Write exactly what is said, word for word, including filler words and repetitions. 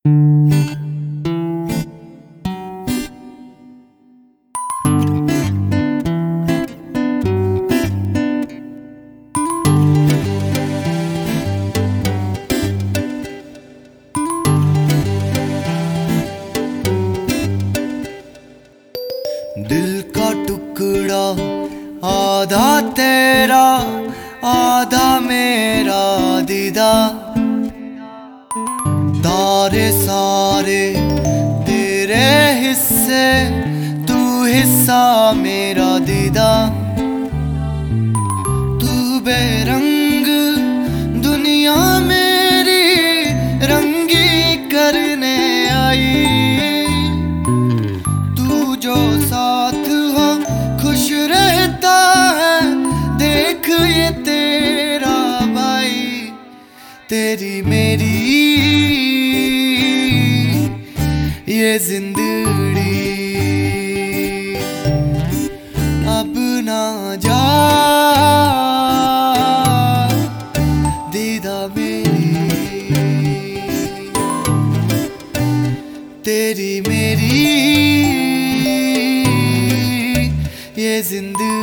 दिल का टुकड़ा आधा तेरा आधा मेरा दीदा, तारे सारे तेरे हिस्से तू हिस्सा मेरा दीदा। तू बेरंग दुनिया मेरी रंगी करने आई, तू जो साथ हो खुश रहता है देख ये तेरा भाई। तेरी मेरी ये जिंदड़ी अब ना जा दीदा मेरी, तेरी मेरी ये जिंदगी।